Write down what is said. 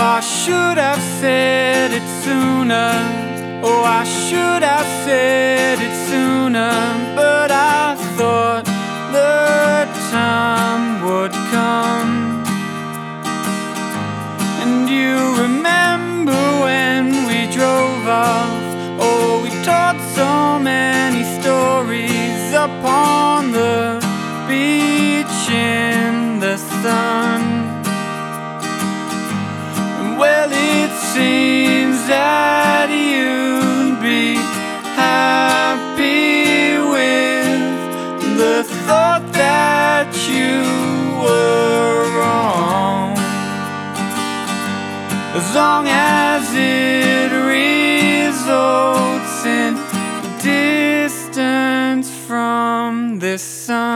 I should have said it sooner. Oh, I should have said it sooner. But I thought the time would come. And you remember when we drove off? Oh, we told so many stories upon the beach in the sun. Well, it seems that you'd be happy with the thought that you were wrong, as long as it results in distance from this sun.